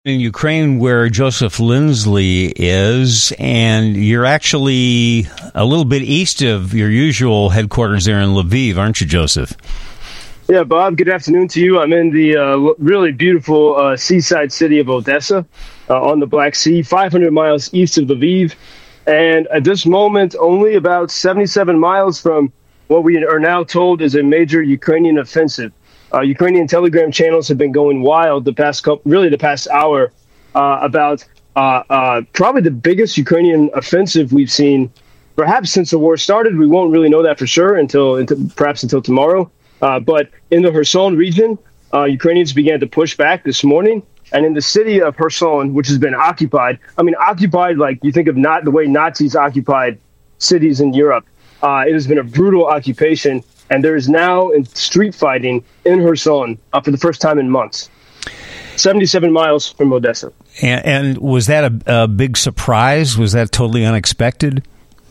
in Ukraine where Joseph Lindsley is, and you're actually a little bit east of your usual headquarters there in Lviv, aren't you, Joseph? Yeah, Bob, good afternoon to you. I'm in the really beautiful seaside city of Odessa on the Black Sea, 500 miles east of Lviv. And at this moment, only about 77 miles from what we are now told is a major Ukrainian offensive. Ukrainian Telegram channels have been going wild the past hour about probably the biggest Ukrainian offensive we've seen, perhaps since the war started. We won't really know that for sure until tomorrow. But in the Kherson region, Ukrainians began to push back this morning. And in the city of Kherson, which has been occupied, occupied like you think of not the way Nazis occupied cities in Europe. It has been a brutal occupation. And there is now street fighting in Kherson for the first time in months. 77 miles from Odessa. And was that a big surprise? Was that totally unexpected?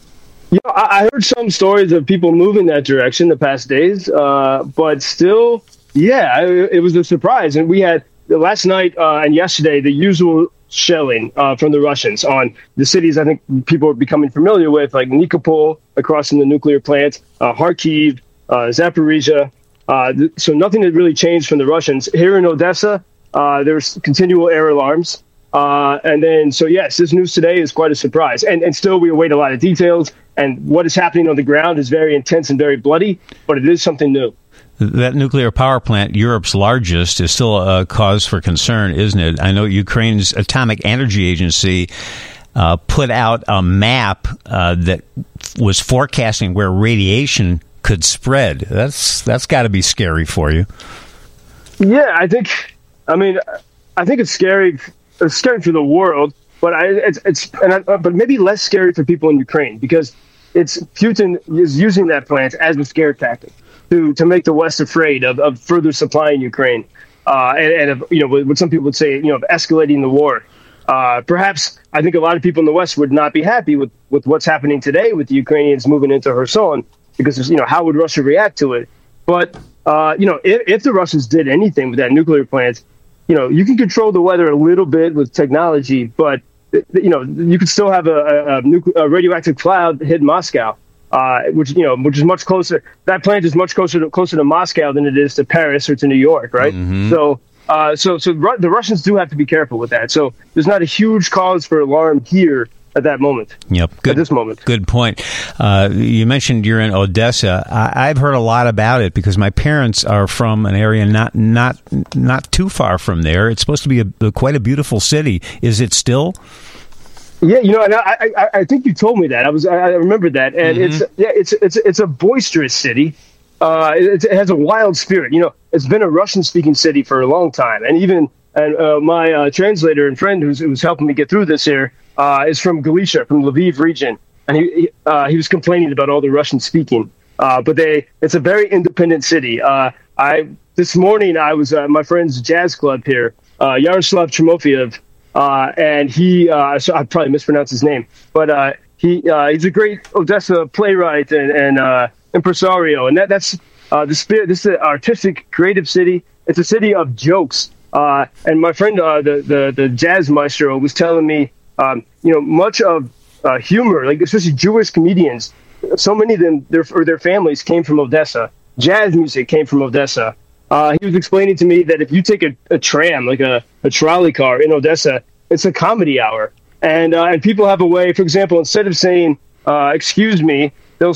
I heard some stories of people moving that direction the past days, but still, it was a surprise. And we had last night and yesterday the usual shelling from the Russians on the cities I think people are becoming familiar with, like Nikopol across from the nuclear plant, Kharkiv, Zaporizhia. So nothing had really changed from the Russians. Here in Odessa, there's continual air alarms. And then, so yes, this news today is quite a surprise. And still we await a lot of details. And what is happening on the ground is very intense and very bloody, but it is something new. That nuclear power plant, Europe's largest, is still a cause for concern, isn't it? I know Ukraine's Atomic Energy Agency put out a map that was forecasting where radiation could spread. That's got to be scary for you. Yeah, I think it's scary. It's scary for the world, but but maybe less scary for people in Ukraine because Putin is using that plant as a scare tactic to make the West afraid of further supplying Ukraine and of, what some people would say, of escalating the war. Perhaps I think a lot of people in the West would not be happy with what's happening today with the Ukrainians moving into Kherson. Because, how would Russia react to it? But, if the Russians did anything with that nuclear plant, you can control the weather a little bit with technology, but, you could still have a radioactive cloud hit Moscow, which is much closer. That plant is much closer to Moscow than it is to Paris or to New York, right? Mm-hmm. So the Russians do have to be careful with that. So there's not a huge cause for alarm here at that moment. Yep. At this moment. Good point. You mentioned you're in Odessa. I've heard a lot about it because my parents are from an area not too far from there. It's supposed to be quite a beautiful city. Is it still? Yeah, and I think you told me that. I remember that, and mm-hmm. it's a boisterous city. It has a wild spirit. It's been a Russian-speaking city for a long time, and my translator and friend who's helping me get through this here is from Galicia, from Lviv region, and he was complaining about all the Russian speaking. But it's a very independent city. This morning I was at my friend's jazz club here, Yaroslav Tremofiev, and so I probably mispronounced his name, but he's a great Odessa playwright and impresario, and that's the spirit. This is an artistic, creative city. It's a city of jokes. And my friend, the jazz maestro, was telling me, much of humor, like especially Jewish comedians, so many of them, their families came from Odessa. Jazz music came from Odessa. He was explaining to me that if you take a tram, like a trolley car in Odessa, it's a comedy hour. And people have a way, for example, instead of saying, excuse me,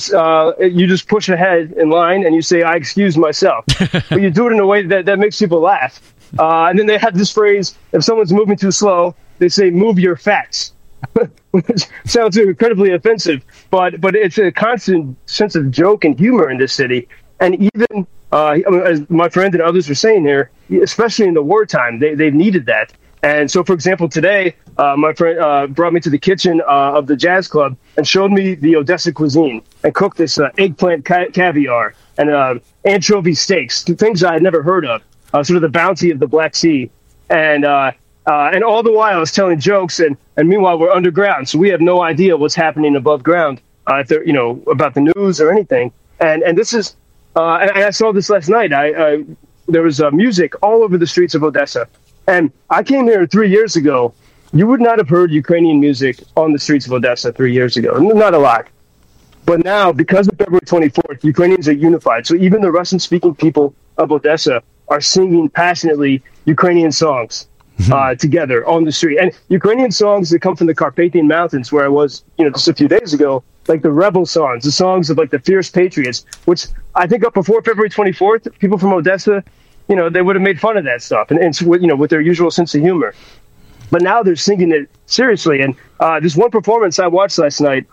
you just push ahead in line and you say, I excuse myself. But you do it in a way that makes people laugh. And then they have this phrase, if someone's moving too slow, they say, move your fats, which sounds incredibly offensive, but it's a constant sense of joke and humor in this city. And even, as my friend and others were saying here, especially in the wartime, they've needed that. And so, for example, today, my friend brought me to the kitchen of the jazz club and showed me the Odessa cuisine and cooked this eggplant caviar and anchovy steaks, things I had never heard of, sort of the bounty of the Black Sea. And all the while I was telling jokes, and meanwhile we're underground, so we have no idea what's happening above ground, if they're, about the news or anything. And this is, and I saw this last night. There was music all over the streets of Odessa. And I came here 3 years ago. You would not have heard Ukrainian music on the streets of Odessa 3 years ago. Not a lot. But now, because of February 24th, Ukrainians are unified. So even the Russian-speaking people of Odessa are singing passionately Ukrainian songs together on the street. And Ukrainian songs that come from the Carpathian Mountains, where I was, just a few days ago, like the rebel songs, the songs of like the fierce patriots, which I think up before February 24th, people from Odessa, they would have made fun of that stuff and with their usual sense of humor. But now they're singing it seriously. And this one performance I watched last night,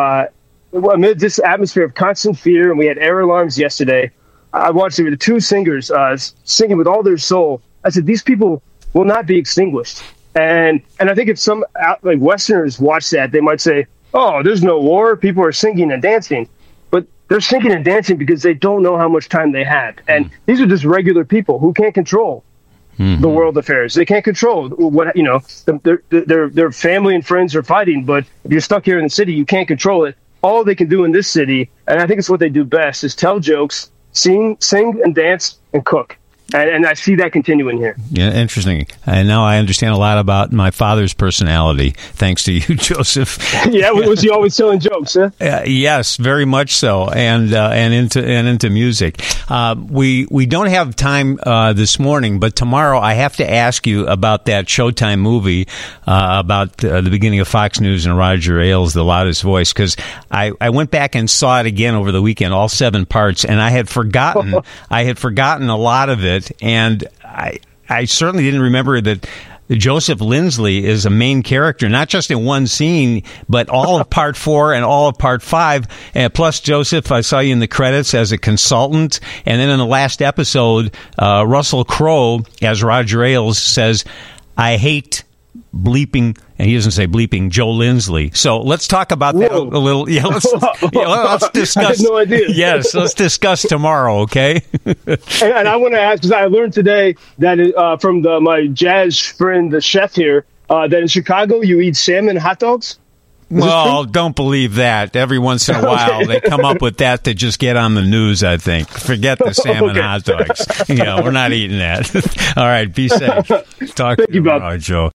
amid this atmosphere of constant fear, and we had air alarms yesterday, I watched the two singers singing with all their soul. I said, these people will not be extinguished. And I think if some like Westerners watch that, they might say, oh, there's no war. People are singing and dancing. But they're singing and dancing because they don't know how much time they had. And these are just regular people who can't control the world affairs. They can't control what, their family and friends are fighting. But if you're stuck here in the city, you can't control it. All they can do in this city, and I think it's what they do best, is tell jokes, sing and dance and cook. And I see that continuing here. Yeah, interesting. And now I understand a lot about my father's personality, thanks to you, Joseph. Yeah, was he always telling jokes? Huh? Yes, very much so, and into music. We don't have time this morning, but tomorrow I have to ask you about that Showtime movie about the beginning of Fox News and Roger Ailes, The Loudest Voice, because I went back and saw it again over the weekend, all 7 parts, and I had forgotten a lot of it. And I certainly didn't remember that Joseph Lindsley is a main character, not just in one scene, but all of part 4 and all of part 5. And plus, Joseph, I saw you in the credits as a consultant. And then in the last episode, Russell Crowe, as Roger Ailes, says, I hate bleeping, and he doesn't say bleeping, Joe Lindsley. So let's talk about that a little. Yeah, let's discuss. I had no idea. Yes, let's discuss tomorrow, okay? and I want to ask, because I learned today that from my jazz friend, the chef here, that in Chicago you eat salmon hot dogs. Well, don't believe that. Every once in a while, they come up with that to just get on the news, I think. Forget the salmon hot dogs. We're not eating that. All right, be safe. Talk to you tomorrow, Joe.